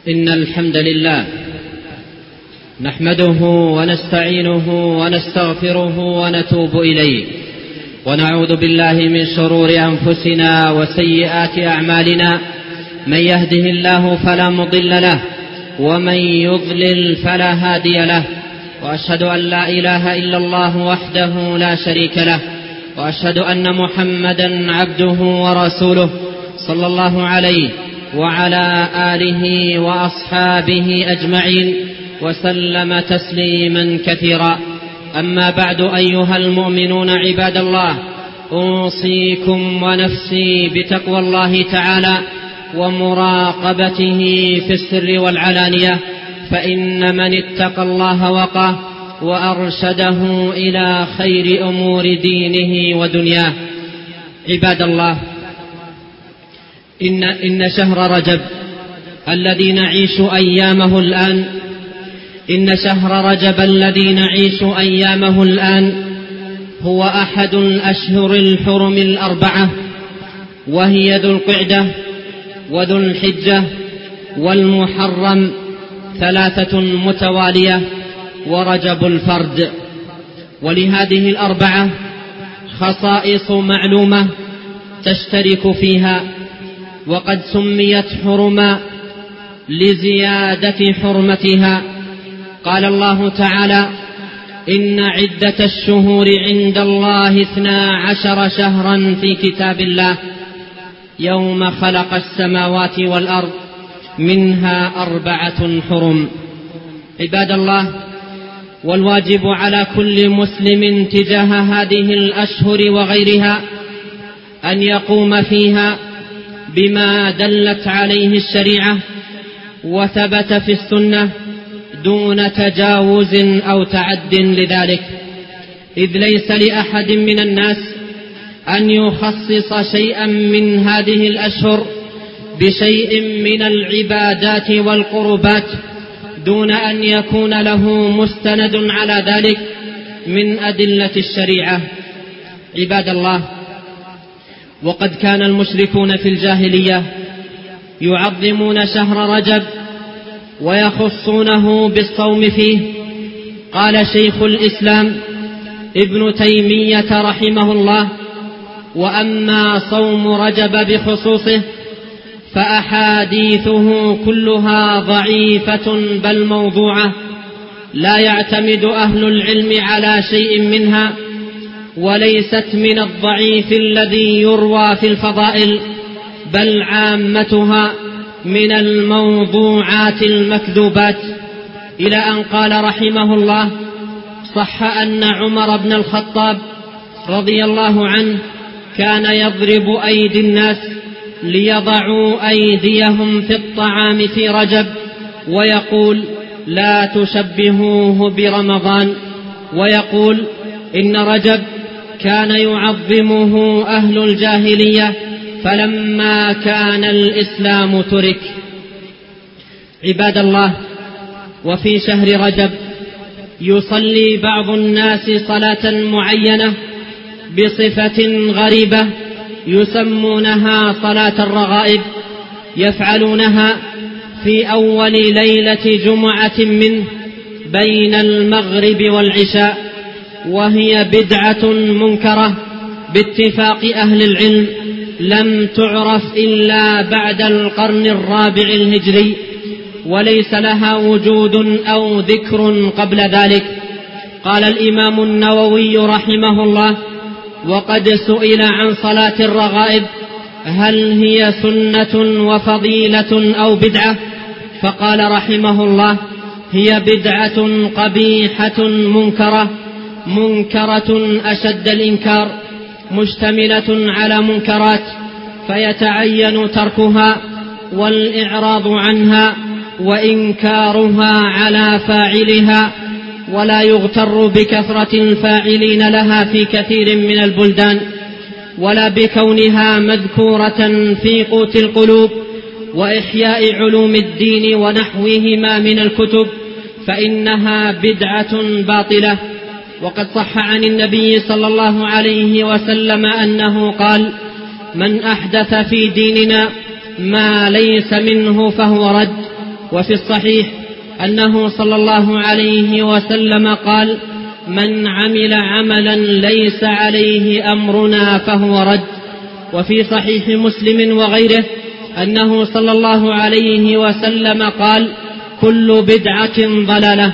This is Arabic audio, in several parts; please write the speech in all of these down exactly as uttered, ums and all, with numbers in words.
إن الحمد لله نحمده ونستعينه ونستغفره ونتوب إليه، ونعوذ بالله من شرور أنفسنا وسيئات أعمالنا. من يهده الله فلا مضل له، ومن يضلل فلا هادي له. وأشهد أن لا إله إلا الله وحده لا شريك له، وأشهد أن محمدا عبده ورسوله صلى الله عليه وعلى آله وأصحابه أجمعين وسلم تسليما كثيرا. أما بعد، أيها المؤمنون عباد الله، أوصيكم ونفسي بتقوى الله تعالى ومراقبته في السر والعلانية، فإن من اتقى الله وقاه وأرشده إلى خير أمور دينه ودنياه. عباد الله، إن, إن شهر رجب الذي نعيش أيامه الآن إن شهر رجب الذي نعيش أيامه الآن هو أحد الأشهر الحرم الأربعة، وهي ذو القعدة وذو الحجة والمحرم، ثلاثة متوالية، ورجب الفرد. ولهذه الأربعة خصائص معلومة تشترك فيها، وقد سميت حرما لزيادة حرمتها. قال الله تعالى: إن عدة الشهور عند الله اثنا عشر شهرا في كتاب الله يوم خلق السماوات والأرض منها أربعة حرم. عباد الله، والواجب على كل مسلم تجاه هذه الأشهر وغيرها أن يقوم فيها بما دلت عليه الشريعة وثبت في السنة دون تجاوز أو تعد لذلك، إذ ليس لأحد من الناس أن يخصص شيئا من هذه الأشهر بشيء من العبادات والقربات دون أن يكون له مستند على ذلك من أدلة الشريعة. عباد الله، وقد كان المشركون في الجاهلية يعظمون شهر رجب ويخصونه بالصوم فيه. قال شيخ الإسلام ابن تيمية رحمه الله: وأما صوم رجب بخصوصه فأحاديثه كلها ضعيفة بل موضوعة، لا يعتمد أهل العلم على شيء منها، وليست من الضعيف الذي يروى في الفضائل، بل عامتها من الموضوعات المكذوبات. إلى أن قال رحمه الله: صح أن عمر بن الخطاب رضي الله عنه كان يضرب أيدي الناس ليضعوا أيديهم في الطعام في رجب، ويقول: لا تشبهوه برمضان، ويقول: إن رجب كان يعظمه أهل الجاهلية فلما كان الإسلام ترك. عباد الله، وفي شهر رجب يصلي بعض الناس صلاة معينة بصفة غريبة يسمونها صلاة الرغائب، يفعلونها في أول ليلة جمعة منه بين المغرب والعشاء، وهي بدعة منكرة باتفاق أهل العلم، لم تعرف إلا بعد القرن الرابع الهجري، وليس لها وجود أو ذكر قبل ذلك. قال الإمام النووي رحمه الله: وقد سئل عن صلاة الرغائب هل هي سنة وفضيلة أو بدعة، فقال رحمه الله: هي بدعة قبيحة منكرة منكرة أشد الإنكار، مشتملة على منكرات، فيتعين تركها والإعراض عنها وإنكارها على فاعلها، ولا يغتر بكثرة الفاعلين لها في كثير من البلدان، ولا بكونها مذكورة في قوت القلوب وإحياء علوم الدين ونحوهما من الكتب، فإنها بدعة باطلة. وقد صح عن النبي صلى الله عليه وسلم أنه قال: من أحدث في ديننا ما ليس منه فهو رد. وفي الصحيح أنه صلى الله عليه وسلم قال: من عمل عملا ليس عليه أمرنا فهو رد. وفي صحيح مسلم وغيره أنه صلى الله عليه وسلم قال: كل بدعة ضلالة.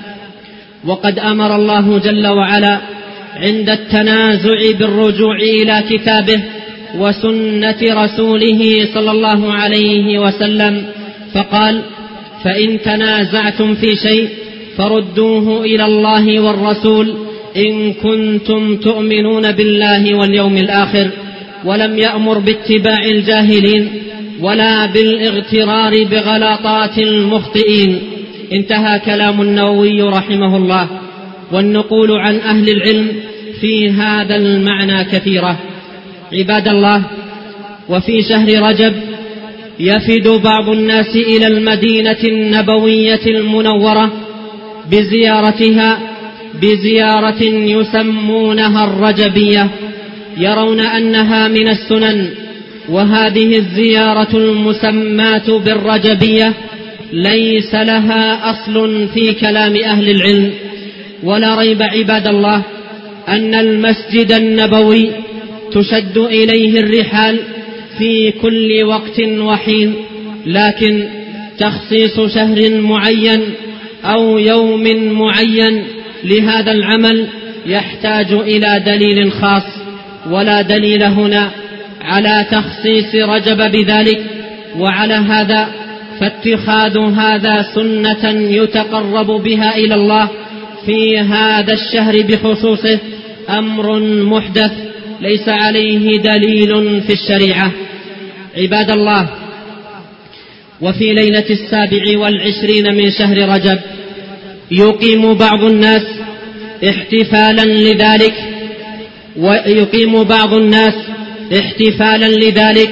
وقد أمر الله جل وعلا عند التنازع بالرجوع إلى كتابه وسنة رسوله صلى الله عليه وسلم، فقال: فإن تنازعتم في شيء فردوه إلى الله والرسول إن كنتم تؤمنون بالله واليوم الآخر. ولم يأمر باتباع الجاهلين ولا بالاغترار بغلطات المخطئين. انتهى كلام النووي رحمه الله. والنقول عن أهل العلم في هذا المعنى كثيرة. عباد الله، وفي شهر رجب يفد بعض الناس إلى المدينة النبوية المنورة بزيارتها بزيارة يسمونها الرجبية، يرون أنها من السنن. وهذه الزيارة المسماة بالرجبية ليس لها أصل في كلام أهل العلم. ولا ريب عباد الله أن المسجد النبوي تشد إليه الرحال في كل وقت وحين، لكن تخصيص شهر معين أو يوم معين لهذا العمل يحتاج إلى دليل خاص، ولا دليل هنا على تخصيص رجب بذلك. وعلى هذا فاتخاذ هذا سنة يتقرب بها إلى الله في هذا الشهر بخصوصه أمر محدث ليس عليه دليل في الشريعة. عباد الله، وفي ليلة السابع والعشرين من شهر رجب يقيم بعض الناس احتفالا لذلك ويقيم بعض الناس احتفالا لذلك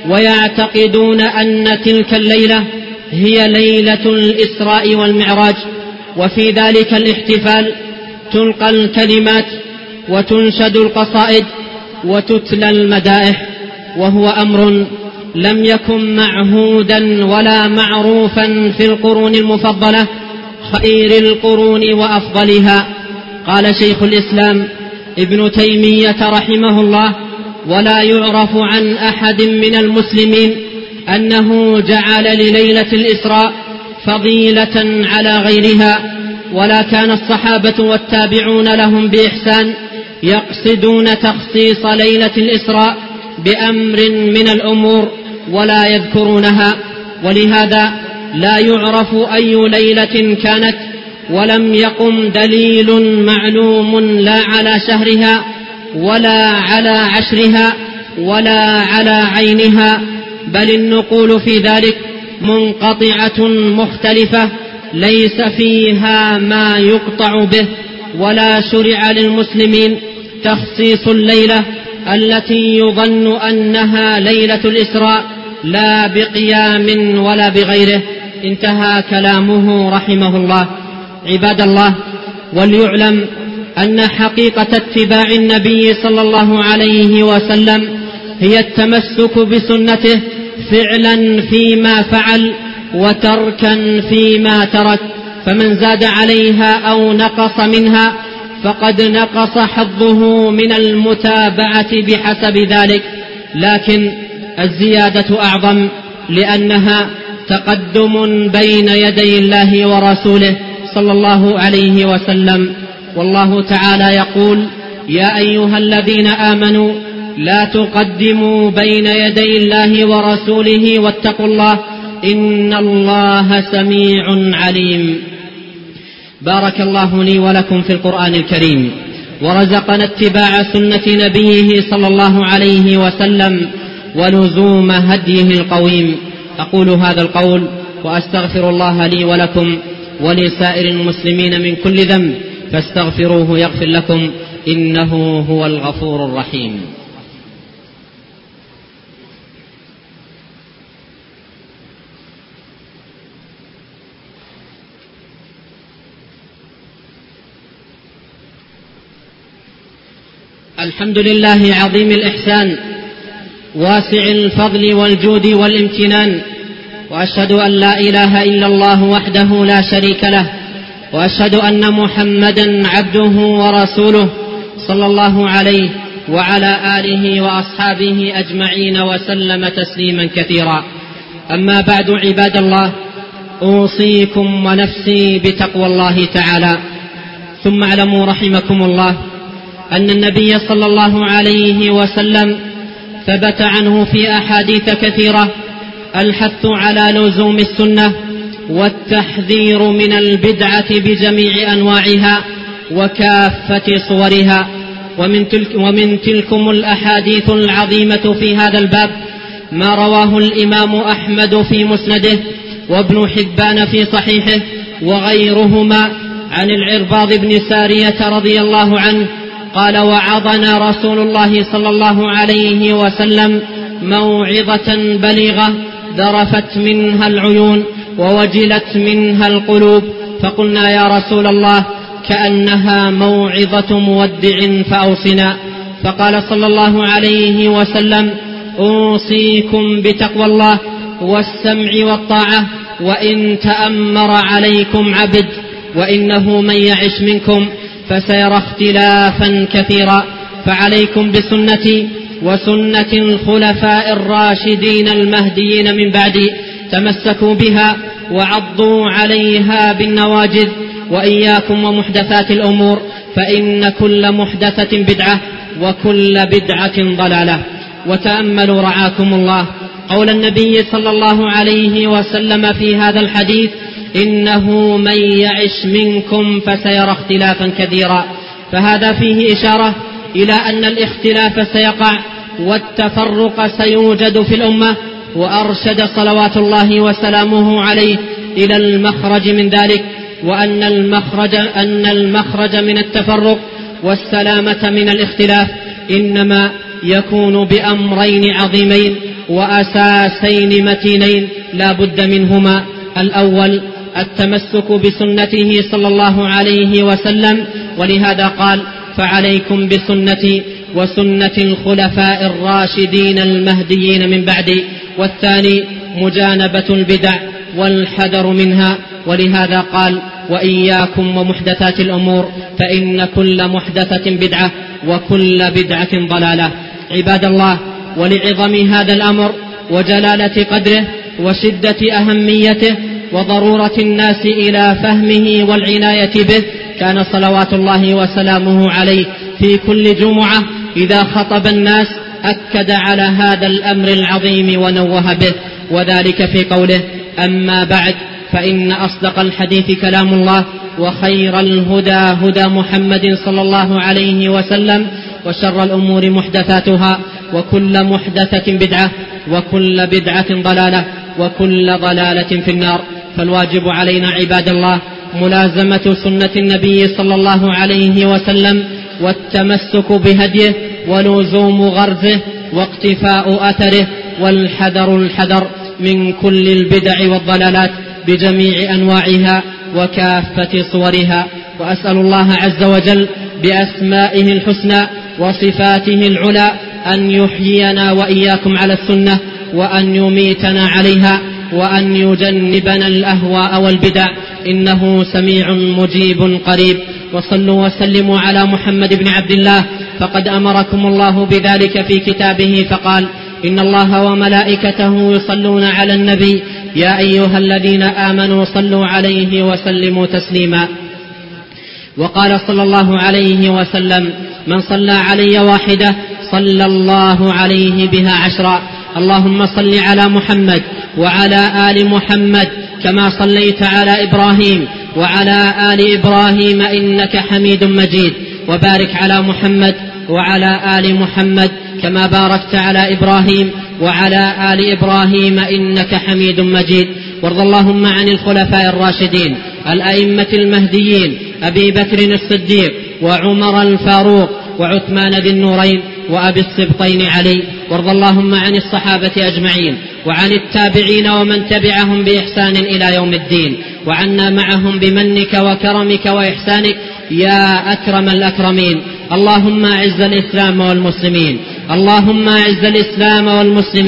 ويعتقدون أن تلك الليلة هي ليلة الإسراء والمعراج. وفي ذلك الاحتفال تلقى الكلمات وتنشد القصائد وتتلى المدائح، وهو أمر لم يكن معهودا ولا معروفا في القرون المفضلة خير القرون وأفضلها. قال شيخ الإسلام ابن تيمية رحمه الله: ولا يعرف عن أحد من المسلمين أنه جعل لليلة الإسراء فضيلة على غيرها، ولا كان الصحابة والتابعون لهم بإحسان يقصدون تخصيص ليلة الإسراء بأمر من الأمور ولا يذكرونها. ولهذا لا يعرف أي ليلة كانت، ولم يقم دليل معلوم لا على شهرها ولا على عشرها ولا على عينها، بل النقول في ذلك منقطعة مختلفة ليس فيها ما يقطع به. ولا شرع للمسلمين تخصيص الليلة التي يظن أنها ليلة الإسراء لا بقيام ولا بغيره. انتهى كلامه رحمه الله. عباد الله، وليعلم أن حقيقة اتباع النبي صلى الله عليه وسلم هي التمسك بسنته فعلا فيما فعل وتركا فيما ترك، فمن زاد عليها أو نقص منها فقد نقص حظه من المتابعة بحسب ذلك. لكن الزيادة أعظم لأنها تقدم بين يدي الله ورسوله صلى الله عليه وسلم. والله تعالى يقول: يا أيها الذين آمنوا لا تقدموا بين يدي الله ورسوله واتقوا الله إن الله سميع عليم. بارك الله لي ولكم في القرآن الكريم، ورزقنا اتباع سنة نبيه صلى الله عليه وسلم ولزوم هديه القويم. أقول هذا القول وأستغفر الله لي ولكم ولسائر المسلمين من كل ذنب، فاستغفروه يغفر لكم إنه هو الغفور الرحيم. الحمد لله عظيم الإحسان واسع الفضل والجود والامتنان، وأشهد أن لا إله إلا الله وحده لا شريك له، وأشهد أن محمدا عبده ورسوله صلى الله عليه وعلى آله وأصحابه أجمعين وسلم تسليما كثيرا. أما بعد، عباد الله، أوصيكم ونفسي بتقوى الله تعالى. ثم اعلموا رحمكم الله أن النبي صلى الله عليه وسلم ثبت عنه في أحاديث كثيرة الحث على لزوم السنة والتحذير من البدعة بجميع أنواعها وكافة صورها. ومن, تلك ومن تلكم الأحاديث العظيمة في هذا الباب ما رواه الإمام أحمد في مسنده وابن حبان في صحيحه وغيرهما عن العرباض بن سارية رضي الله عنه قال: وعظنا رسول الله صلى الله عليه وسلم موعظة بليغة ذرفت منها العيون ووجلت منها القلوب، فقلنا: يا رسول الله، كأنها موعظة مودع فأوصنا. فقال صلى الله عليه وسلم: أوصيكم بتقوى الله والسمع والطاعة وإن تأمر عليكم عبد، وإنه من يعش منكم فسيرى اختلافا كثيرا، فعليكم بسنتي وسنة الخلفاء الراشدين المهديين من بعدي، تمسكوا بها وعضوا عليها بالنواجذ، وإياكم ومحدثات الأمور، فإن كل محدثة بدعة وكل بدعة ضلالة. وتأملوا رعاكم الله قول النبي صلى الله عليه وسلم في هذا الحديث: إنه من يعش منكم فسيرى اختلافا كثيرا. فهذا فيه إشارة إلى أن الاختلاف سيقع والتفرق سيوجد في الأمة، وأرشد صلوات الله وسلامه عليه إلى المخرج من ذلك، وأن المخرج, أن المخرج من التفرق والسلامة من الاختلاف إنما يكون بأمرين عظيمين وأساسين متينين لا بد منهما: الأول التمسك بسنته صلى الله عليه وسلم، ولهذا قال: فعليكم بسنتي وسنة الخلفاء الراشدين المهديين من بعدي. والثاني مجانبة البدع والحذر منها، ولهذا قال: وإياكم ومحدثات الأمور، فإن كل محدثة بدعة وكل بدعة ضلالة. عباد الله، ولعظم هذا الأمر وجلالة قدره وشدة أهميته وضرورة الناس إلى فهمه والعناية به، كان صلوات الله وسلامه عليه في كل جمعة إذا خطب الناس أكد على هذا الأمر العظيم ونوه به، وذلك في قوله: أما بعد، فإن أصدق الحديث كلام الله، وخير الهدى هدى محمد صلى الله عليه وسلم، وشر الأمور محدثاتها، وكل محدثة بدعة، وكل بدعة ضلالة، وكل ضلالة في النار. فالواجب علينا عباد الله ملازمة سنة النبي صلى الله عليه وسلم والتمسك بهديه ولزوم غرزه واقتفاء أثره، والحذر الحذر من كل البدع والضلالات بجميع أنواعها وكافة صورها. وأسأل الله عز وجل بأسمائه الحسنى وصفاته العلى أن يحيينا وإياكم على السنة، وأن يميتنا عليها، وأن يجنبنا الأهواء والبدع، إنه سميع مجيب قريب. وصلوا وسلموا على محمد بن عبد الله، فقد أمركم الله بذلك في كتابه فقال: إن الله وملائكته يصلون على النبي، يا أيها الذين آمنوا صلوا عليه وسلموا تسليما. وقال صلى الله عليه وسلم: من صلى علي واحدة صلى الله عليه بها عشرا. اللهم صل على محمد وعلى آل محمد كما صليت على إبراهيم وعلى آل إبراهيم إنك حميد مجيد، وبارك على محمد وعلى آل محمد كما باركت على إبراهيم وعلى آل إبراهيم إنك حميد مجيد. وارض اللهم عن الخلفاء الراشدين الأئمة المهديين أبي بكر الصديق وعمر الفاروق وعثمان ذي النورين وأبي السبطين علي. وارض اللهم عن الصحابة أجمعين وعن التابعين ومن تبعهم بإحسان إلى يوم الدين، وعنا معهم بمنك وكرمك وإحسانك يا أكرم الأكرمين. اللهم أعز الإسلام والمسلمين، اللهم أعز الإسلام والمسلمين،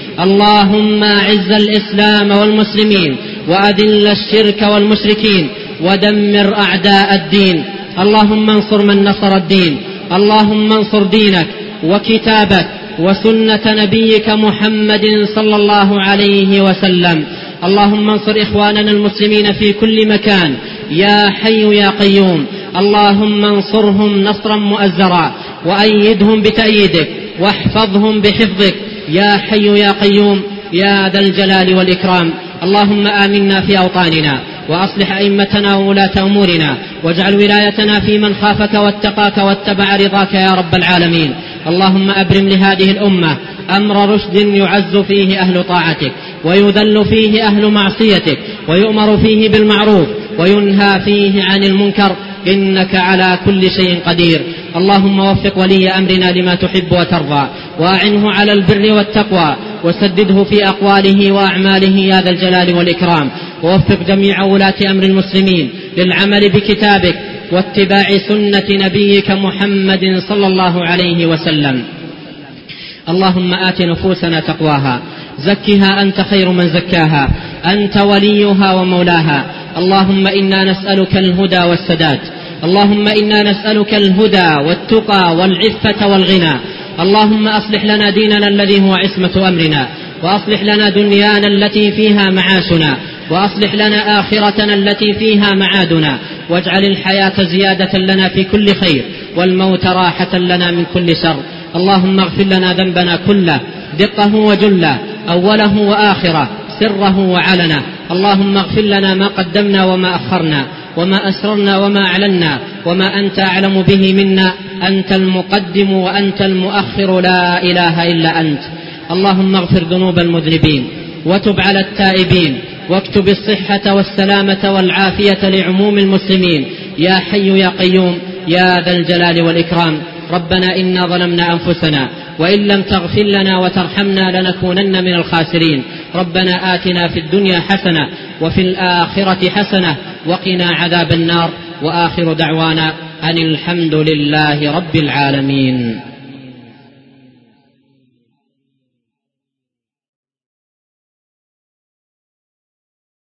اللهم أعز الإسلام والمسلمين وأذل الشرك والمشركين ودمر أعداء الدين. اللهم انصر من نصر الدين. اللهم انصر دينك وكتابك وسنة نبيك محمد صلى الله عليه وسلم. اللهم انصر إخواننا المسلمين في كل مكان يا حي يا قيوم. اللهم انصرهم نصرا مؤزرا وأيدهم بتأييدك واحفظهم بحفظك يا حي يا قيوم يا ذا الجلال والإكرام. اللهم آمنا في أوطاننا وأصلح أئمتنا وولاة أمورنا واجعل ولايتنا في من خافك واتقاك واتبع رضاك يا رب العالمين. اللهم أبرم لهذه الأمة أمر رشد يعز فيه أهل طاعتك ويذل فيه أهل معصيتك ويؤمر فيه بالمعروف وينهى فيه عن المنكر إنك على كل شيء قدير. اللهم وفق ولي أمرنا لما تحب وترضى وأعنه على البر والتقوى وسدده في أقواله وأعماله يا ذا الجلال والإكرام. ووفق جميع ولاة أمر المسلمين للعمل بكتابك واتباع سنة نبيك محمد صلى الله عليه وسلم. اللهم آت نفوسنا تقواها زكها أنت خير من زكاها أنت وليها ومولاها. اللهم إنا نسألك الهدى والسداد. اللهم إنا نسألك الهدى والتقى والعفة والغنى. اللهم أصلح لنا ديننا الذي هو عصمة أمرنا وأصلح لنا دنيانا التي فيها معاشنا وأصلح لنا آخرتنا التي فيها معادنا واجعل الحياة زيادة لنا في كل خير والموت راحة لنا من كل شر. اللهم اغفر لنا ذنبنا كله دقه وجله أوله وآخره سره وعلنه. اللهم اغفر لنا ما قدمنا وما أخرنا وما أسررنا وما أعلنا وما أنت أعلم به منا. أنت المقدم وأنت المؤخر لا إله إلا أنت. اللهم اغفر ذنوب المذنبين وتب على التائبين واكتب الصحة والسلامة والعافية لعموم المسلمين يا حي يا قيوم يا ذا الجلال والإكرام. ربنا إنا ظلمنا أنفسنا وإن لم تغفر لنا وترحمنا لنكونن من الخاسرين. ربنا آتنا في الدنيا حسنة وفي الآخرة حسنة وقنا عذاب النار. وآخر دعوانا أن الحمد لله رب العالمين.